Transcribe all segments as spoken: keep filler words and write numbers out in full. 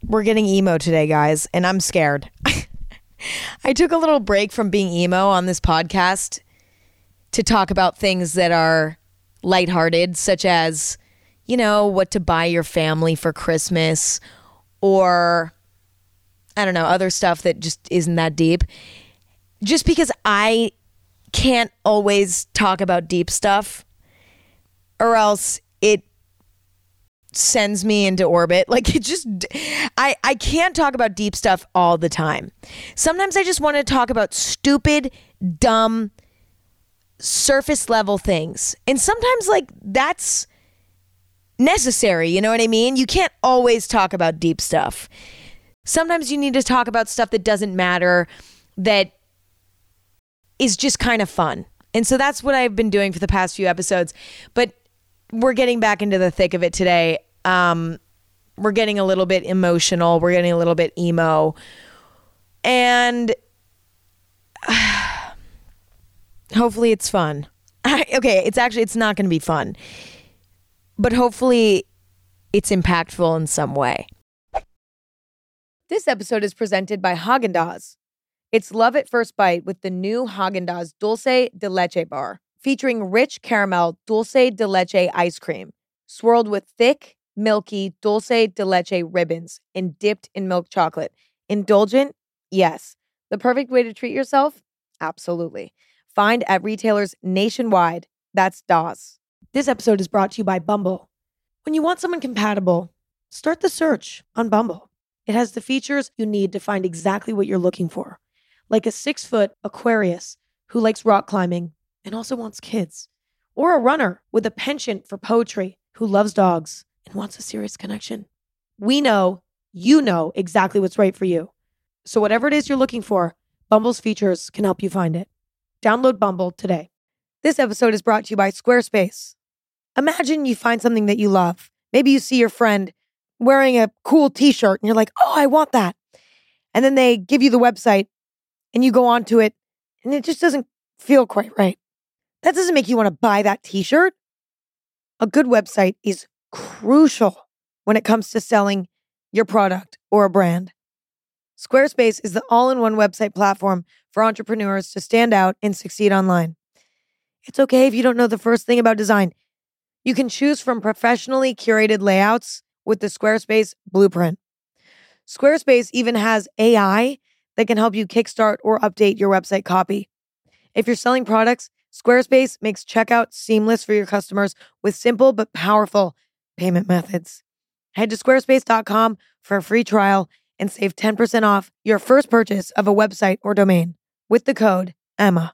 We're getting emo today, guys, and I'm scared. I took a little break from being emo on this podcast to talk about things that are lighthearted, such as, you know, what to buy your family for Christmas, or I don't know, other stuff that just isn't that deep. Just because I can't always talk about deep stuff, or else it sends me into orbit. Like it just, I, I can't talk about deep stuff all the time. Sometimes I just want to talk about stupid, dumb, surface level things. And sometimes like that's necessary. You know what I mean? You can't always talk about deep stuff. Sometimes you need to talk about stuff that doesn't matter, that is just kind of fun. And so that's what I've been doing for the past few episodes. But we're getting back into the thick of it today. Um, we're getting a little bit emotional. We're getting a little bit emo. And uh, hopefully it's fun. I, okay, it's actually, it's not going to be fun. But hopefully it's impactful in some way. This episode is presented by Häagen-Dazs. It's love at first bite with the new Häagen-Dazs Dulce de Leche bar, featuring rich caramel dulce de leche ice cream, swirled with thick, milky dulce de leche ribbons and dipped in milk chocolate. Indulgent? Yes. The perfect way to treat yourself? Absolutely. Find at retailers nationwide. That's D A S. This episode is brought to you by Bumble. When you want someone compatible, start the search on Bumble. It has the features you need to find exactly what you're looking for, like a six-foot Aquarius who likes rock climbing and also wants kids, or a runner with a penchant for poetry who loves dogs and wants a serious connection. We know you know exactly what's right for you. So whatever it is you're looking for, Bumble's features can help you find it. Download Bumble today. This episode is brought to you by Squarespace. Imagine you find something that you love. Maybe you see your friend wearing a cool t-shirt and you're like, oh, I want that. And then they give you the website and you go onto it and it just doesn't feel quite right. That doesn't make you want to buy that t-shirt. A good website is crucial when it comes to selling your product or a brand. Squarespace is the all-in-one website platform for entrepreneurs to stand out and succeed online. It's okay if you don't know the first thing about design. You can choose from professionally curated layouts with the Squarespace Blueprint. Squarespace even has A I that can help you kickstart or update your website copy. If you're selling products, Squarespace makes checkout seamless for your customers with simple but powerful payment methods. Head to squarespace dot com for a free trial and save ten percent off your first purchase of a website or domain with the code Emma.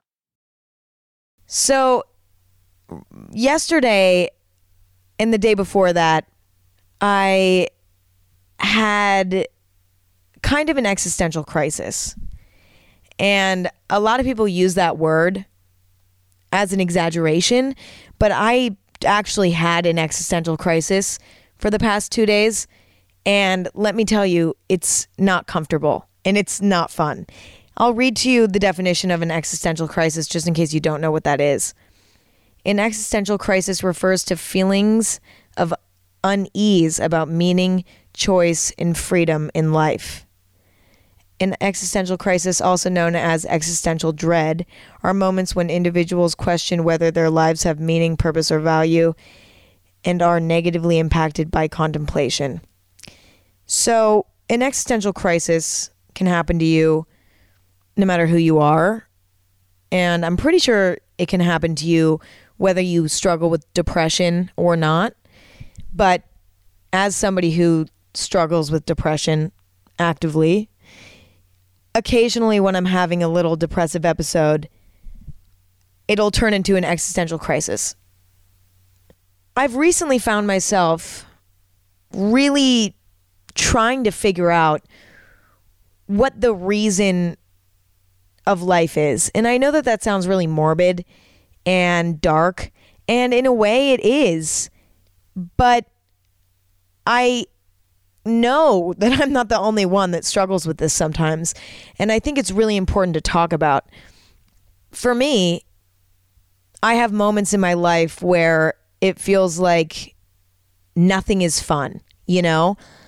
So yesterday and the day before that, I had kind of an existential crisis. And a lot of people use that word as an exaggeration, but I actually had an existential crisis for the past two days. And let me tell you, it's not comfortable and it's not fun. I'll read to you the definition of an existential crisis just in case you don't know what that is. An existential crisis refers to feelings of unease about meaning, choice, and freedom in life. An existential crisis, also known as existential dread, are moments when individuals question whether their lives have meaning, purpose, or value, and are negatively impacted by contemplation. So, an existential crisis can happen to you no matter who you are, and I'm pretty sure it can happen to you whether you struggle with depression or not. But as somebody who struggles with depression actively, occasionally when I'm having a little depressive episode, it'll turn into an existential crisis. I've recently found myself really trying to figure out what the reason of life is. And I know that that sounds really morbid and dark, and in a way it is, but I know that I'm not the only one that struggles with this sometimes. And I think it's really important to talk about. For me, I have moments in my life where it feels like nothing is fun, you know?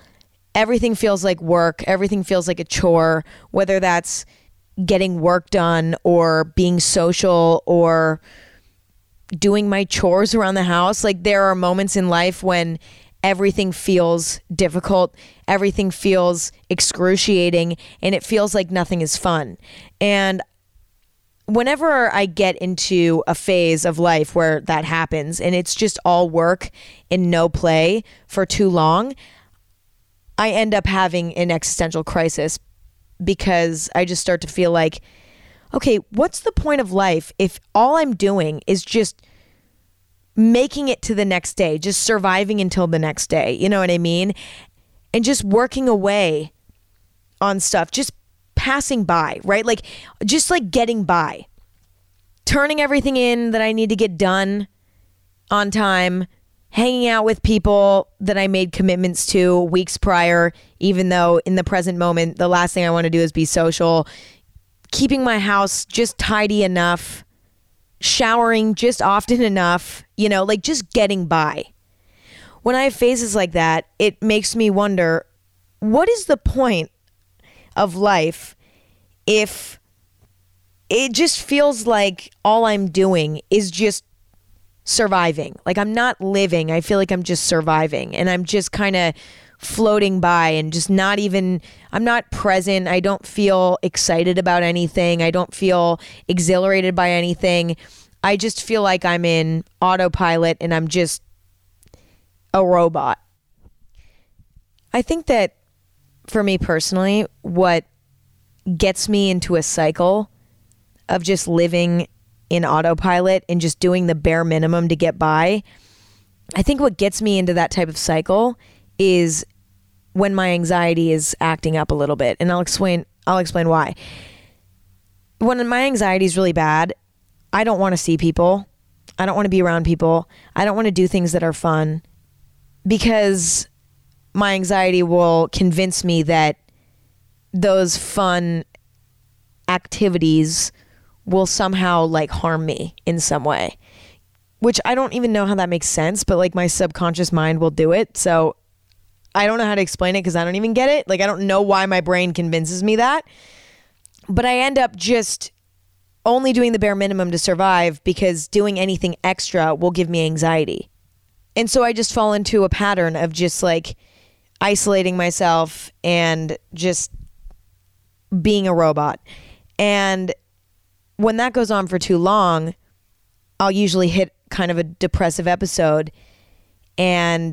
everything feels like work. Everything feels like a chore, whether that's getting work done or being social or doing my chores around the house. Like there are moments in life when everything feels difficult, everything feels excruciating, and it feels like nothing is fun. And whenever I get into a phase of life where that happens and it's just all work and no play for too long, I end up having an existential crisis because I just start to feel like, okay, what's the point of life if all I'm doing is just making it to the next day, just surviving until the next day, you know what I mean? And just working away on stuff, just passing by, right? Like, just like getting by, turning everything in that I need to get done on time, hanging out with people that I made commitments to weeks prior, even though in the present moment, the last thing I want to do is be social, keeping my house just tidy enough, showering just often enough, you know, like just getting by. When I have phases like that, it makes me wonder, what is the point of life if it just feels like all I'm doing is just surviving? Like I'm not living. I feel like I'm just surviving and I'm just kind of floating by and just not even, I'm not present. I don't feel excited about anything. I don't feel exhilarated by anything. I just feel like I'm in autopilot and I'm just a robot. I think that for me personally, what gets me into a cycle of just living in autopilot and just doing the bare minimum to get by, I think what gets me into that type of cycle is when my anxiety is acting up a little bit. And I'll explain I'll explain why. When my anxiety is really bad, I don't want to see people. I don't want to be around people. I don't want to do things that are fun because my anxiety will convince me that those fun activities will somehow like harm me in some way, which I don't even know how that makes sense, but like my subconscious mind will do it. So I don't know how to explain it because I don't even get it. Like I don't know why my brain convinces me that, but I end up just only doing the bare minimum to survive because doing anything extra will give me anxiety. And so I just fall into a pattern of just like isolating myself and just being a robot. And when that goes on for too long, I'll usually hit kind of a depressive episode, and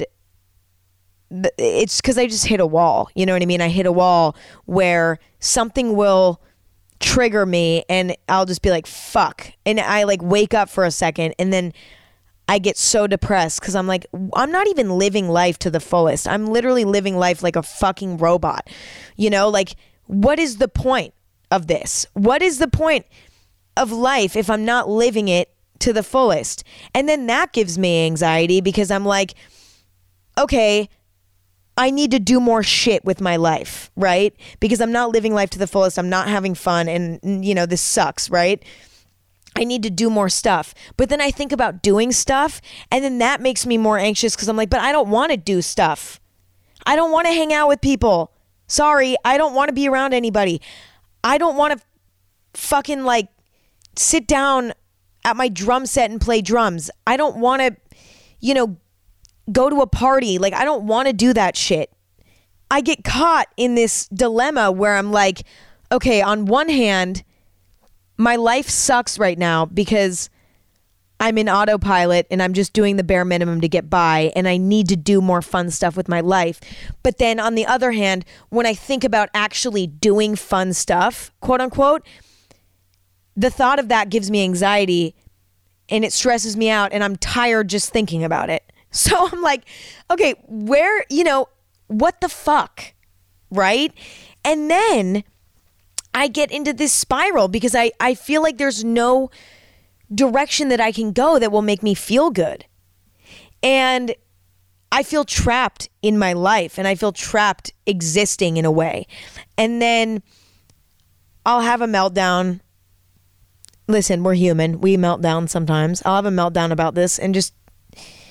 it's because I just hit a wall. You know what I mean? I hit a wall where something will trigger me and I'll just be like, fuck. And I like wake up for a second and then I get so depressed because I'm like, I'm not even living life to the fullest. I'm literally living life like a fucking robot. You know, like what is the point of this? What is the point of life if I'm not living it to the fullest? And then that gives me anxiety because I'm like, okay, I need to do more shit with my life, right? Because I'm not living life to the fullest. I'm not having fun and, you know, this sucks, right? I need to do more stuff. But then I think about doing stuff and then that makes me more anxious because I'm like, but I don't want to do stuff. I don't want to hang out with people. Sorry, I don't want to be around anybody. I don't want to fucking like sit down at my drum set and play drums. I don't want to, you know, go to a party. Like, I don't want to do that shit. I get caught in this dilemma where I'm like, okay, on one hand, my life sucks right now because I'm in autopilot and I'm just doing the bare minimum to get by and I need to do more fun stuff with my life. But then on the other hand, when I think about actually doing fun stuff, quote unquote, the thought of that gives me anxiety and it stresses me out and I'm tired just thinking about it. So I'm like, okay, where, you know, what the fuck, right? And then I get into this spiral because I, I feel like there's no direction that I can go that will make me feel good. And I feel trapped in my life and I feel trapped existing in a way. And then I'll have a meltdown. Listen, we're human. We melt down sometimes. I'll have a meltdown about this and just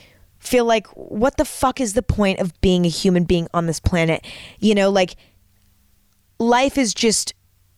feel like, what the fuck is the point of being a human being on this planet? You know, like, life is just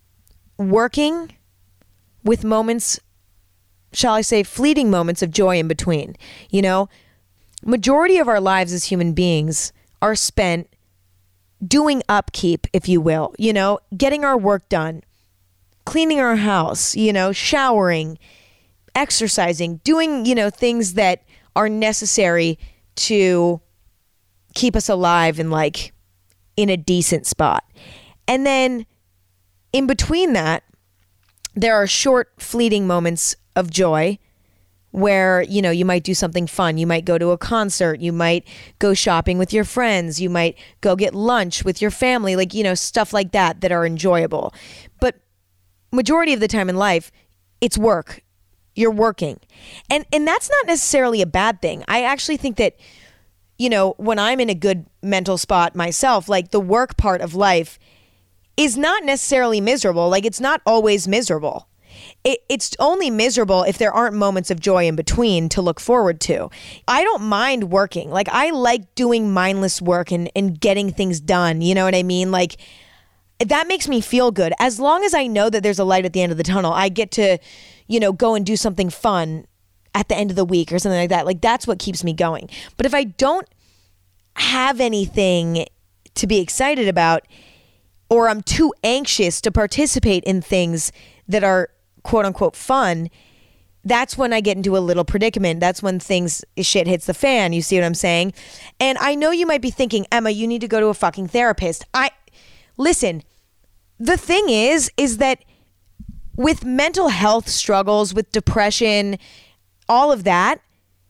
working with moments, shall I say, fleeting moments of joy in between. You know, majority of our lives as human beings are spent doing upkeep, if you will, you know, getting our work done, cleaning our house, you know, showering, exercising, doing, you know, things that are necessary to keep us alive and like in a decent spot. And then in between that, there are short, fleeting moments of joy where, you know, you might do something fun. You might go to a concert. You might go shopping with your friends. You might go get lunch with your family, like, you know, stuff like that that are enjoyable. But majority of the time in life, it's work. You're working. And and that's not necessarily a bad thing. I actually think that, you know, when I'm in a good mental spot myself, like the work part of life is not necessarily miserable. Like, it's not always miserable. It, it's only miserable if there aren't moments of joy in between to look forward to. I don't mind working. Like, I like doing mindless work and, and getting things done. You know what I mean? Like, that makes me feel good. As long as I know that there's a light at the end of the tunnel, I get to, you know, go and do something fun at the end of the week or something like that. Like, that's what keeps me going. But if I don't have anything to be excited about, or I'm too anxious to participate in things that are quote unquote fun, that's when I get into a little predicament. That's when things, shit hits the fan. You see what I'm saying? And I know you might be thinking, Emma, you need to go to a fucking therapist. I, listen, the thing is, is that with mental health struggles, with depression, all of that,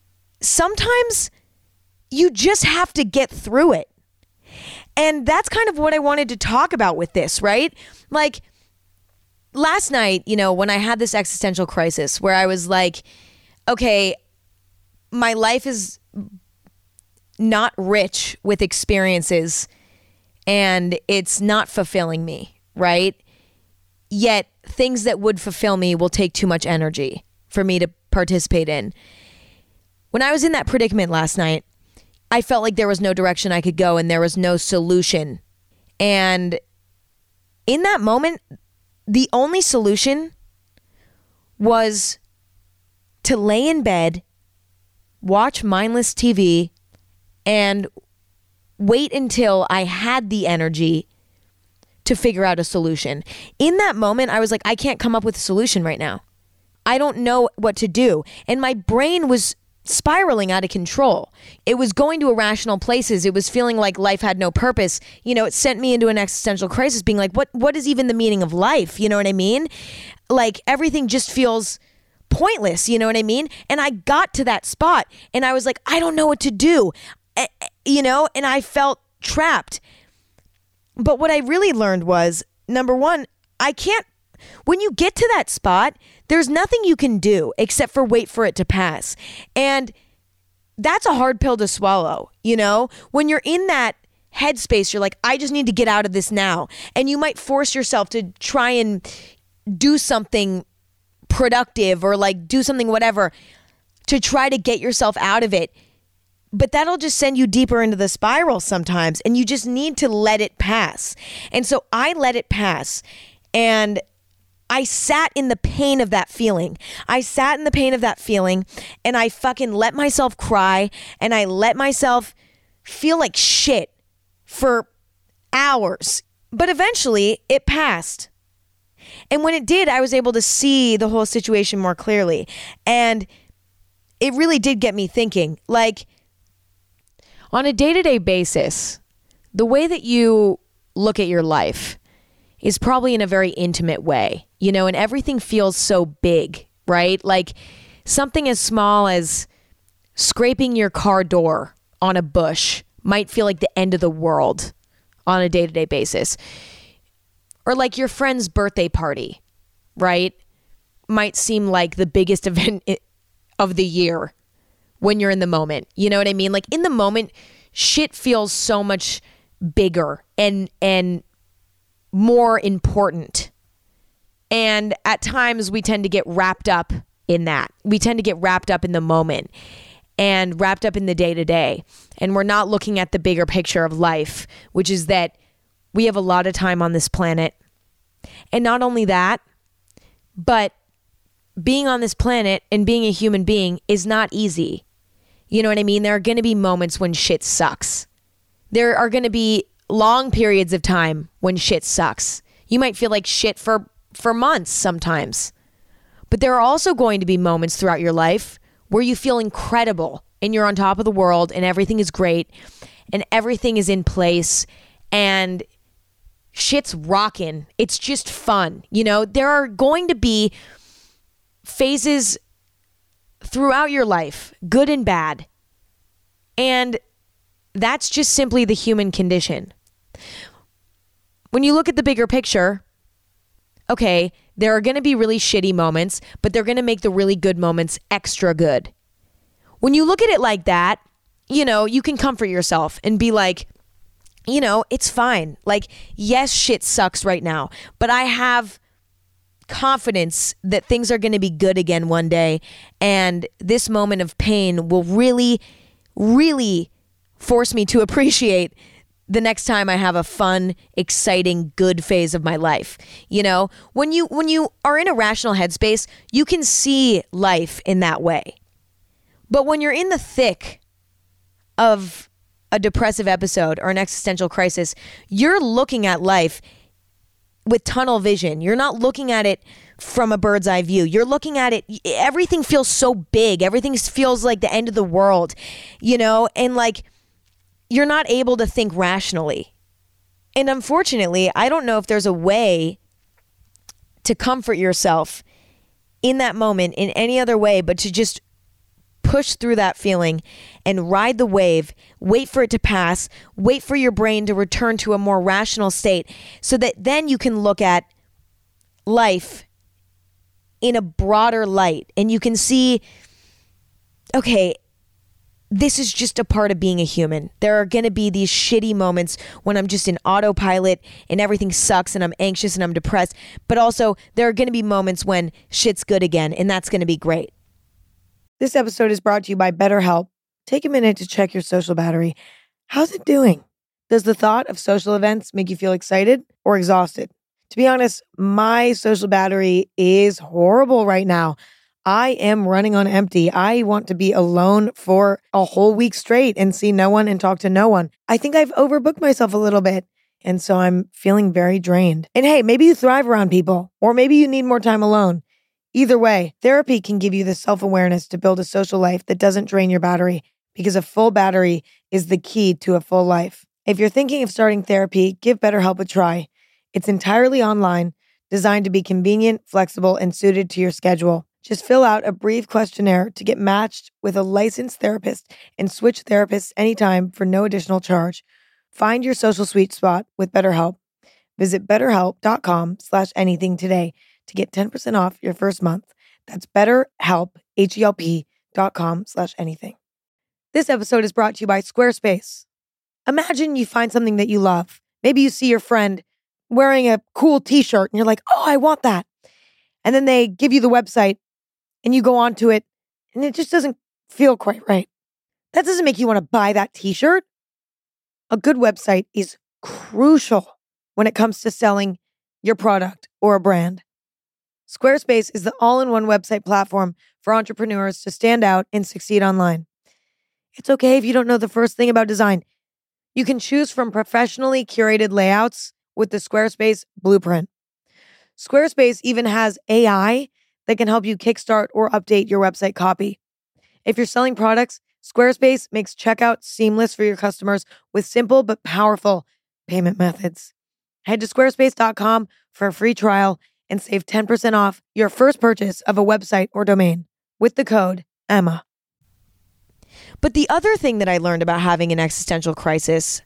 sometimes you just have to get through it. And that's kind of what I wanted to talk about with this, right? Like, last night, you know, when I had this existential crisis where I was like, okay, my life is not rich with experiences and it's not fulfilling me, right? Yet things that would fulfill me will take too much energy for me to participate in. When I was in that predicament last night, I felt like there was no direction I could go and there was no solution. And in that moment, the only solution was to lay in bed, watch mindless T V, and wait until I had the energy to figure out a solution. In that moment, I was like, I can't come up with a solution right now. I don't know what to do. And my brain was spiraling out of control. It was going to irrational places. It was feeling like life had no purpose. You know, it sent me into an existential crisis, being like, what, what is even the meaning of life? You know what I mean? Like, everything just feels pointless. You know what I mean? And I got to that spot and I was like, I don't know what to do, you know, and I felt trapped. But what I really learned was, number one, I can't, when you get to that spot, there's nothing you can do except for wait for it to pass. And that's a hard pill to swallow, you know? When you're in that headspace, you're like, I just need to get out of this now. And you might force yourself to try and do something productive or like do something whatever to try to get yourself out of it. But that'll just send you deeper into the spiral sometimes. And you just need to let it pass. And so I let it pass. And I sat in the pain of that feeling. I sat in the pain of that feeling and I fucking let myself cry and I let myself feel like shit for hours. But eventually it passed. And when it did, I was able to see the whole situation more clearly. And it really did get me thinking, like, on a day-to-day basis, the way that you look at your life is probably in a very intimate way, you know, and everything feels so big, right? Like something as small as scraping your car door on a bush might feel like the end of the world on a day-to-day basis. Or like your friend's birthday party, right? Might seem like the biggest event of the year when you're in the moment. You know what I mean? Like in the moment, shit feels so much bigger and and more important. And at times we tend to get wrapped up in that. We tend to get wrapped up in the moment. and wrapped up in the day to day. And we're not looking at the bigger picture of life, which is that we have a lot of time on this planet. And not only that, but being on this planet and being a human being is not easy. You know what I mean? There are going to be moments when shit sucks. There are going to be long periods of time when shit sucks. You might feel like shit for, for months sometimes. But there are also going to be moments throughout your life where you feel incredible and you're on top of the world and everything is great and everything is in place and shit's rocking. It's just fun. You know, there are going to be phases throughout your life, good and bad. And that's just simply the human condition. When you look at the bigger picture, okay, there are going to be really shitty moments, but they're going to make the really good moments extra good. When you look at it like that, you know, you can comfort yourself and be like, you know, it's fine. Like, yes, shit sucks right now, but I have confidence that things are going to be good again one day. And this moment of pain will really, really force me to appreciate the next time I have a fun, exciting, good phase of my life. You know, when you when you are in a rational headspace, you can see life in that way. But when you're in the thick of a depressive episode or an existential crisis, you're looking at life with tunnel vision. You're not looking at it from a bird's eye view. You're looking at it, everything feels so big. Everything feels like the end of the world, you know, and like you're not able to think rationally. And unfortunately, I don't know if there's a way to comfort yourself in that moment in any other way but to just push through that feeling and ride the wave, wait for it to pass, wait for your brain to return to a more rational state so that then you can look at life in a broader light and you can see, okay, this is just a part of being a human. There are going to be these shitty moments when I'm just in autopilot and everything sucks and I'm anxious and I'm depressed, but also there are going to be moments when shit's good again, and that's going to be great. This episode is brought to you by BetterHelp. Take a minute to check your social battery. How's it doing? Does the thought of social events make you feel excited or exhausted? To be honest, my social battery is horrible right now. I am running on empty. I want to be alone for a whole week straight and see no one and talk to no one. I think I've overbooked myself a little bit. And so I'm feeling very drained. And hey, maybe you thrive around people, or maybe you need more time alone. Either way, therapy can give you the self-awareness to build a social life that doesn't drain your battery, because a full battery is the key to a full life. If you're thinking of starting therapy, give BetterHelp a try. It's entirely online, designed to be convenient, flexible, and suited to your schedule. Just fill out a brief questionnaire to get matched with a licensed therapist and switch therapists anytime for no additional charge. Find your social sweet spot with BetterHelp. Visit betterhelp.com slash anything today to get ten percent off your first month. That's BetterHelp, H-E-L-P dot com slash anything. This episode is brought to you by Squarespace. Imagine you find something that you love. Maybe you see your friend wearing a cool t-shirt and you're like, oh, I want that. And then they give you the website and you go onto it and it just doesn't feel quite right. That doesn't make you want to buy that t-shirt. A good website is crucial when it comes to selling your product or a brand. Squarespace is the all-in-one website platform for entrepreneurs to stand out and succeed online. It's okay if you don't know the first thing about design. You can choose from professionally curated layouts with the Squarespace Blueprint. Squarespace even has A I that can help you kickstart or update your website copy. If you're selling products, Squarespace makes checkout seamless for your customers with simple but powerful payment methods. Head to squarespace dot com for a free trial and save ten percent off your first purchase of a website or domain with the code Emma. But the other thing that I learned about having an existential crisis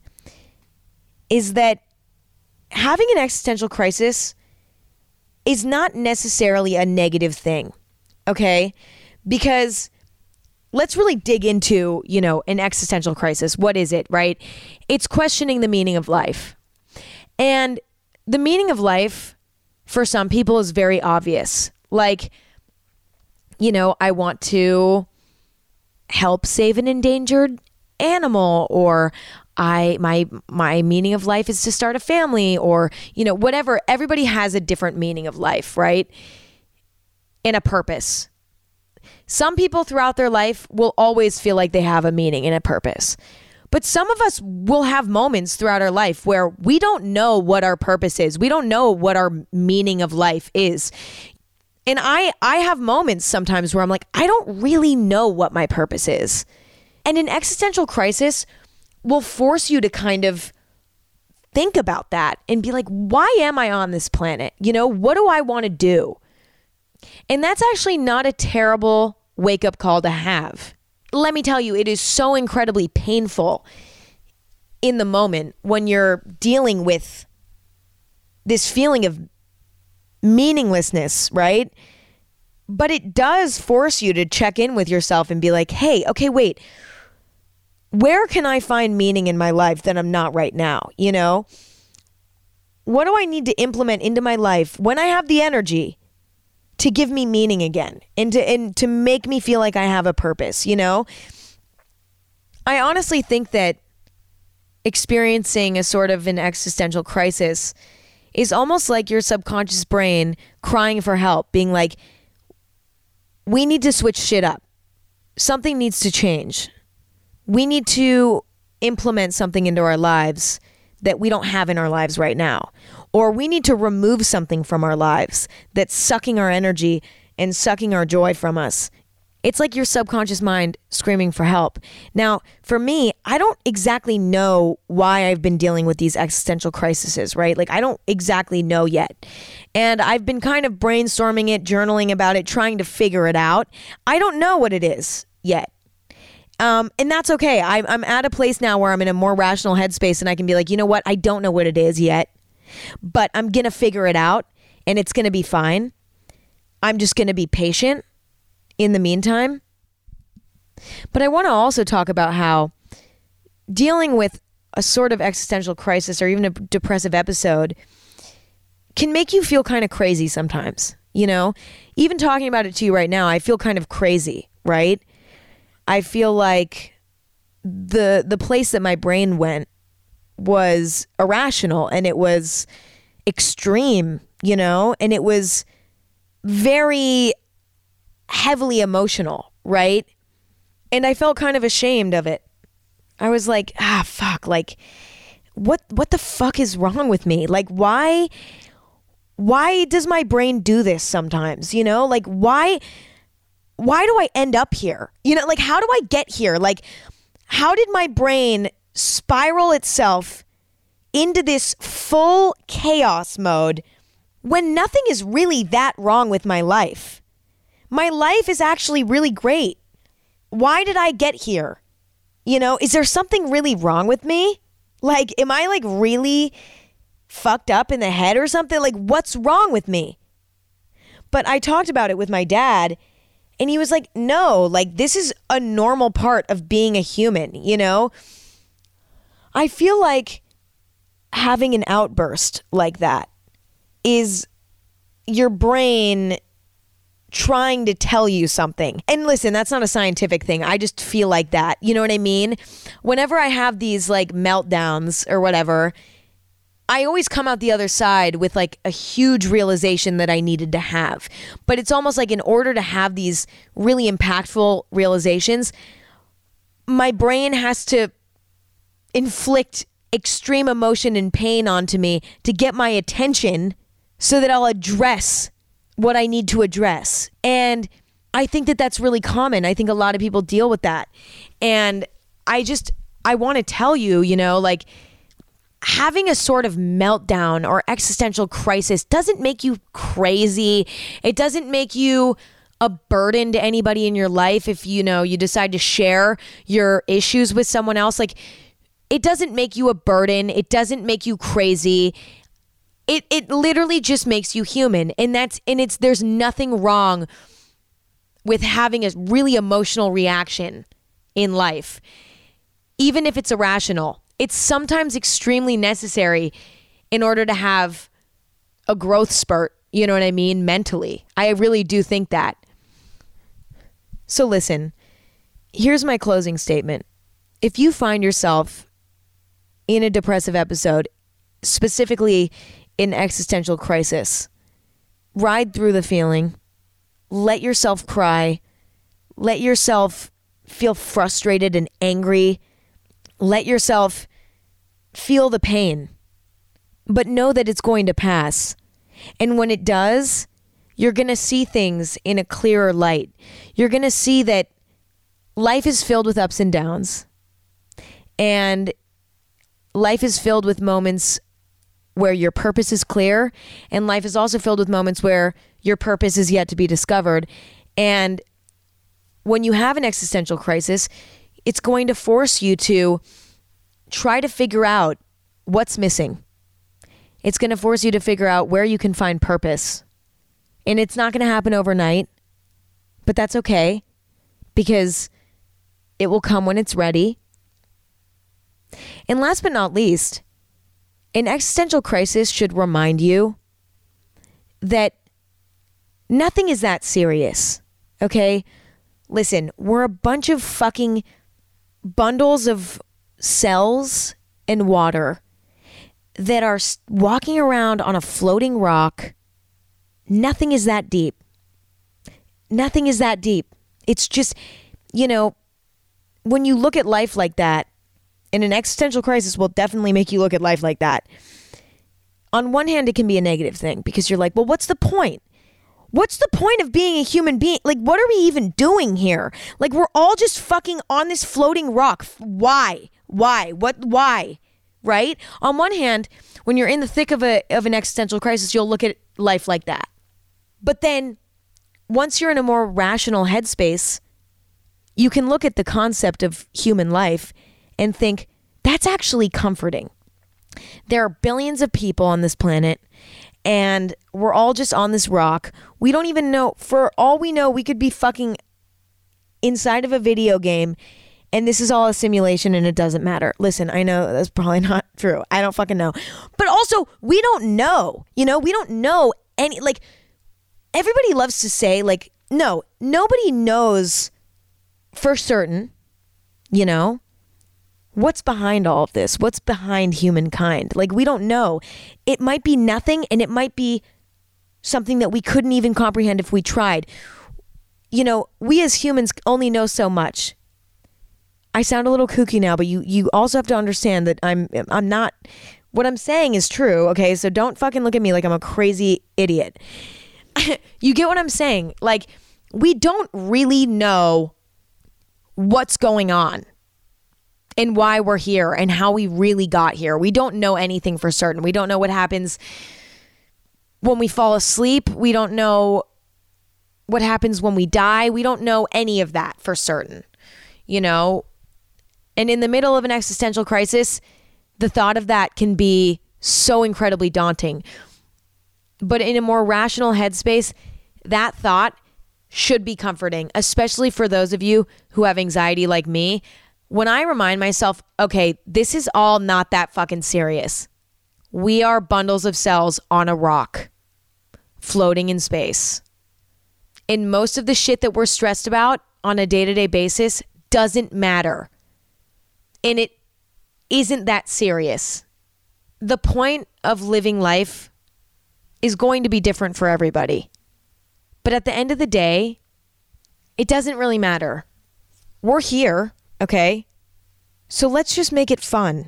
is that having an existential crisis is not necessarily a negative thing, okay? Because let's really dig into, you know, an existential crisis. What is it, right? It's questioning the meaning of life. And the meaning of life for some people is very obvious. Like, you know, I want to help save an endangered animal, or I my my meaning of life is to start a family, or you know, whatever. Everybody has a different meaning of life, right? And a purpose. Some people throughout their life will always feel like they have a meaning and a purpose. But some of us will have moments throughout our life where we don't know what our purpose is. We don't know what our meaning of life is. And I I have moments sometimes where I'm like, I don't really know what my purpose is. And an existential crisis will force you to kind of think about that and be like, why am I on this planet? You know, what do I want to do? And that's actually not a terrible wake-up call to have. Let me tell you, it is so incredibly painful in the moment when you're dealing with this feeling of meaninglessness, right? But it does force you to check in with yourself and be like, hey, okay, wait, where can I find meaning in my life that I'm not right now? You know, what do I need to implement into my life when I have the energy to give me meaning again and to, and to make me feel like I have a purpose, you know? I honestly think that experiencing a sort of an existential crisis is almost like your subconscious brain crying for help, being like, we need to switch shit up. Something needs to change. We need to implement something into our lives that we don't have in our lives right now. Or we need to remove something from our lives that's sucking our energy and sucking our joy from us. It's like your subconscious mind screaming for help. Now, for me, I don't exactly know why I've been dealing with these existential crises, right? Like, I don't exactly know yet. And I've been kind of brainstorming it, journaling about it, trying to figure it out. I don't know what it is yet. Um, and that's okay. I, I'm at a place now where I'm in a more rational headspace and I can be like, you know what? I don't know what it is yet, but I'm going to figure it out and it's going to be fine. I'm just going to be patient in the meantime. But I want to also talk about how dealing with a sort of existential crisis or even a depressive episode can make you feel kind of crazy sometimes. You know, even talking about it to you right now, I feel kind of crazy, right? I feel like the the place that my brain went was irrational and it was extreme, you know, and it was very heavily emotional, right? And I felt kind of ashamed of it. I was like, ah, fuck, like, what what the fuck is wrong with me? Like, why, why does my brain do this sometimes, you know? Like, why... why do I end up here? You know, like, how do I get here? Like, how did my brain spiral itself into this full chaos mode when nothing is really that wrong with my life? My life is actually really great. Why did I get here? You know, is there something really wrong with me? Like, am I like really fucked up in the head or something? Like, what's wrong with me? But I talked about it with my dad. And he was like, no, like, this is a normal part of being a human, you know? I feel like having an outburst like that is your brain trying to tell you something. And listen, that's not a scientific thing. I just feel like that. You know what I mean? Whenever I have these like meltdowns or whatever, I always come out the other side with like a huge realization that I needed to have. But it's almost like in order to have these really impactful realizations, my brain has to inflict extreme emotion and pain onto me to get my attention so that I'll address what I need to address. And I think that that's really common. I think a lot of people deal with that. And I just, I want to tell you, you know, like, having a sort of meltdown or existential crisis doesn't make you crazy. It doesn't make you a burden to anybody in your life if, you know, you decide to share your issues with someone else. Like, it doesn't make you a burden. It doesn't make you crazy. It it literally just makes you human. And that's and it's there's nothing wrong with having a really emotional reaction in life, even if it's irrational. It's sometimes extremely necessary in order to have a growth spurt, you know what I mean, mentally. I really do think that. So listen, Here's my closing statement. If you find yourself in a depressive episode, specifically in existential crisis, ride through the feeling, let yourself cry, let yourself feel frustrated and angry, let yourself feel the pain, but know that it's going to pass. And when it does, you're going to see things in a clearer light. You're going to see that life is filled with ups and downs, and life is filled with moments where your purpose is clear, and life is also filled with moments where your purpose is yet to be discovered. And when you have an existential crisis, it's going to force you to try to figure out what's missing. It's going to force you to figure out where you can find purpose. And it's not going to happen overnight, but that's okay, because it will come when it's ready. And last but not least, an existential crisis should remind you that nothing is that serious, okay? Listen, we're a bunch of fucking bundles of cells and water that are walking around on a floating rock. Nothing is that deep. Nothing is that deep. It's just, you know, when you look at life like that, and an existential crisis will definitely make you look at life like that. On one hand, it can be a negative thing because you're like, well, what's the point? What's the point of being a human being? Like, what are we even doing here? Like, we're all just fucking on this floating rock. Why? Why? What? Why? Right? On one hand, when you're in the thick of a of an existential crisis, you'll look at life like that. But then once you're in a more rational headspace, you can look at the concept of human life and think, that's actually comforting. There are billions of people on this planet, and we're all just on this rock. We don't even know, for all we know, we could be fucking inside of a video game, and this is all a simulation and it doesn't matter. Listen, I know that's probably not true. I don't fucking know. But also, we don't know. You know, we don't know any, like, everybody loves to say, like, no, nobody knows for certain, you know, what's behind all of this? What's behind humankind? Like, we don't know. It might be nothing, and it might be something that we couldn't even comprehend if we tried. You know, we as humans only know so much. I sound a little kooky now, but you you also have to understand that I'm I'm not, what I'm saying is true, okay? So don't fucking look at me like I'm a crazy idiot. You get what I'm saying? Like, we don't really know what's going on and why we're here and how we really got here. We don't know anything for certain. We don't know what happens when we fall asleep. We don't know what happens when we die. We don't know any of that for certain, you know? And in the middle of an existential crisis, the thought of that can be so incredibly daunting. But in a more rational headspace, that thought should be comforting, especially for those of you who have anxiety like me. When I remind myself, okay, this is all not that fucking serious. We are bundles of cells on a rock, floating in space. And most of the shit that we're stressed about on a day-to-day basis doesn't matter. And it isn't that serious. The point of living life is going to be different for everybody. But at the end of the day, it doesn't really matter. We're here. Okay, so let's just make it fun.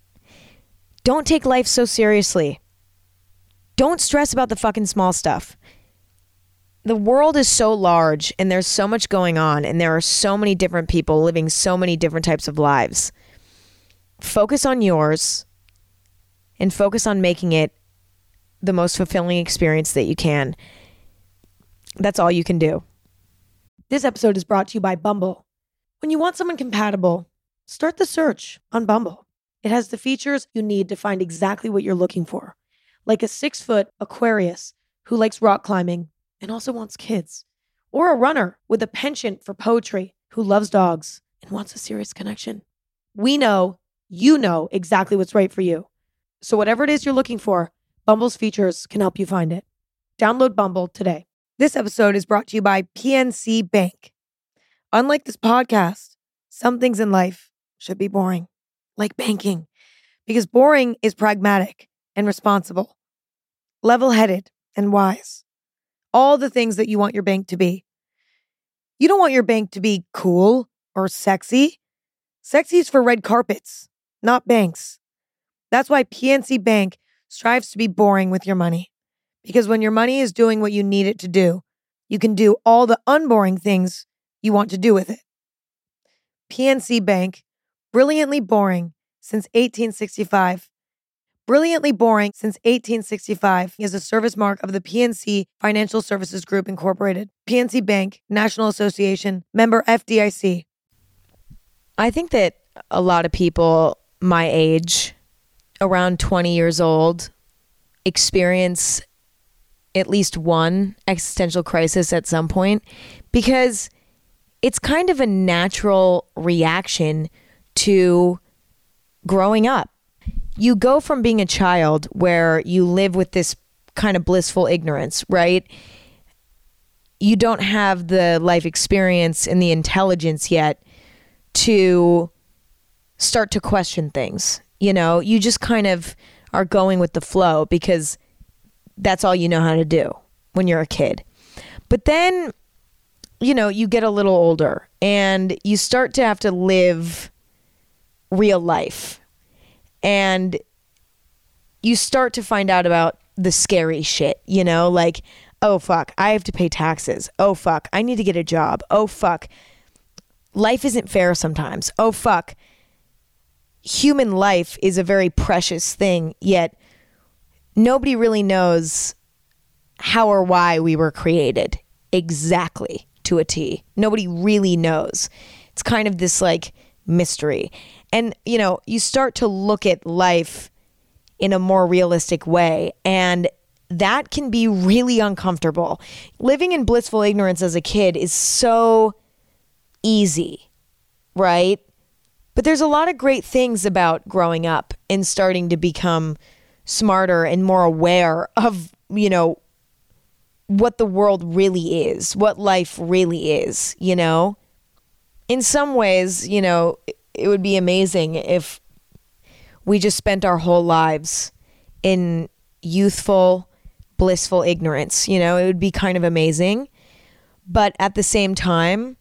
Don't take life so seriously. Don't stress about the fucking small stuff. The world is so large and there's so much going on and there are so many different people living so many different types of lives. Focus on yours and focus on making it the most fulfilling experience that you can. That's all you can do. This episode is brought to you by Bumble. When you want someone compatible, start the search on Bumble. It has the features you need to find exactly what you're looking for. Like a six-foot Aquarius who likes rock climbing and also wants kids. Or a runner with a penchant for poetry who loves dogs and wants a serious connection. We know you know exactly what's right for you. So whatever it is you're looking for, Bumble's features can help you find it. Download Bumble today. This episode is brought to you by P N C Bank. Unlike this podcast, some things in life should be boring, like banking, because boring is pragmatic and responsible, level-headed and wise. All the things that you want your bank to be. You don't want your bank to be cool or sexy. Sexy is for red carpets, not banks. That's why P N C Bank strives to be boring with your money. Because when your money is doing what you need it to do, you can do all the unboring things you want to do with it. P N C Bank, brilliantly boring since eighteen sixty-five. Brilliantly boring since eighteen sixty-five is a service mark of the P N C Financial Services Group, Incorporated. P N C Bank, National Association, member F D I C. I think that a lot of people my age, around twenty years old, experience at least one existential crisis at some point, because it's kind of a natural reaction to growing up. You go from being a child where you live with this kind of blissful ignorance, right? You don't have the life experience and the intelligence yet to start to question things. You know, you just kind of are going with the flow because that's all you know how to do when you're a kid. But then, you know, you get a little older and you start to have to live real life. And you start to find out about the scary shit, you know, like, oh, fuck, I have to pay taxes. Oh, fuck, I need to get a job. Oh, fuck, life isn't fair sometimes. Oh, fuck, human life is a very precious thing, yet nobody really knows how or why we were created exactly to a T. Nobody really knows. It's kind of this like mystery. And, you know, you start to look at life in a more realistic way, and that can be really uncomfortable. Living in blissful ignorance as a kid is so easy, right? But there's a lot of great things about growing up and starting to become smarter and more aware of, you know, what the world really is, what life really is, you know? In some ways, you know, it would be amazing if we just spent our whole lives in youthful, blissful ignorance, you know? It would be kind of amazing. But at the same time,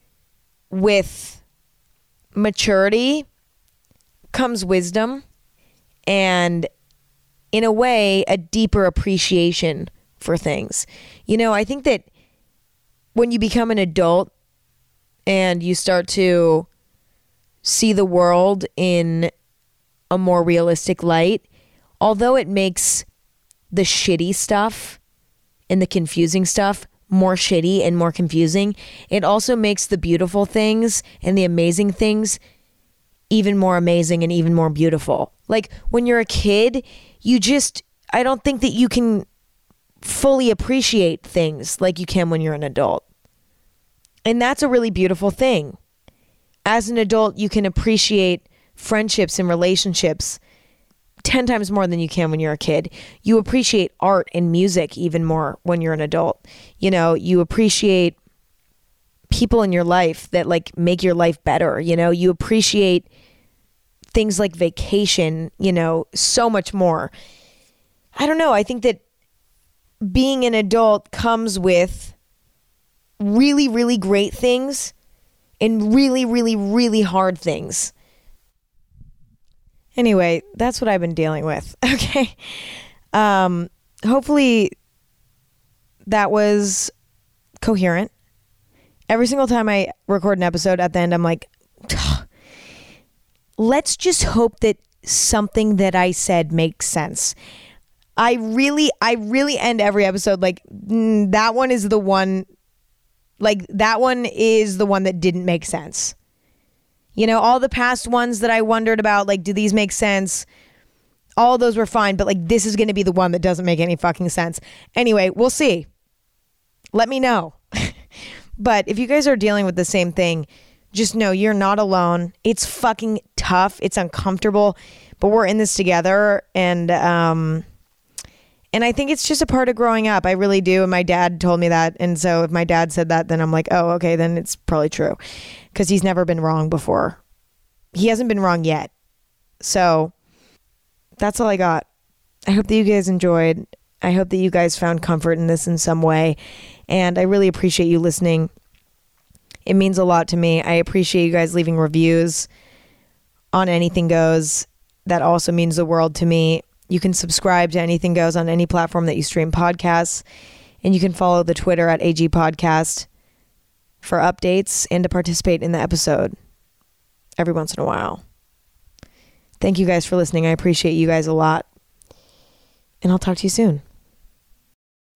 with maturity comes wisdom and, in a way, a deeper appreciation for things. You know, I think that when you become an adult and you start to see the world in a more realistic light, although it makes the shitty stuff and the confusing stuff more shitty and more confusing, it also makes the beautiful things and the amazing things even more amazing and even more beautiful. Like when you're a kid, you just, I don't think that you can fully appreciate things like you can when you're an adult. And that's a really beautiful thing. As an adult, you can appreciate friendships and relationships ten times more than you can when you're a kid. You appreciate art and music even more when you're an adult. You know, you appreciate people in your life that like make your life better. You know, you appreciate things like vacation, you know, so much more. I don't know. I think that being an adult comes with really, really great things and really, really, really hard things. Anyway, that's what I've been dealing with. Okay. Um, hopefully that was coherent. Every single time I record an episode, at the end, I'm like, let's just hope that something that I said makes sense. I really, I really end every episode like, mm, that one is the one, like that one is the one that didn't make sense. You know, all the past ones that I wondered about, like, do these make sense? All those were fine, but like this is going to be the one that doesn't make any fucking sense. Anyway, we'll see. Let me know. But if you guys are dealing with the same thing, just know you're not alone. It's fucking tough. It's uncomfortable, but we're in this together. And, um, And I think it's just a part of growing up. I really do. And my dad told me that. And so if my dad said that, then I'm like, oh, okay, then it's probably true. Because he's never been wrong before. He hasn't been wrong yet. So that's all I got. I hope that you guys enjoyed. I hope that you guys found comfort in this in some way. And I really appreciate you listening. It means a lot to me. I appreciate you guys leaving reviews on Anything Goes. That also means the world to me. You can subscribe to Anything Goes on any platform that you stream podcasts. And you can follow the Twitter at A G Podcast for updates and to participate in the episode every once in a while. Thank you guys for listening. I appreciate you guys a lot. And I'll talk to you soon.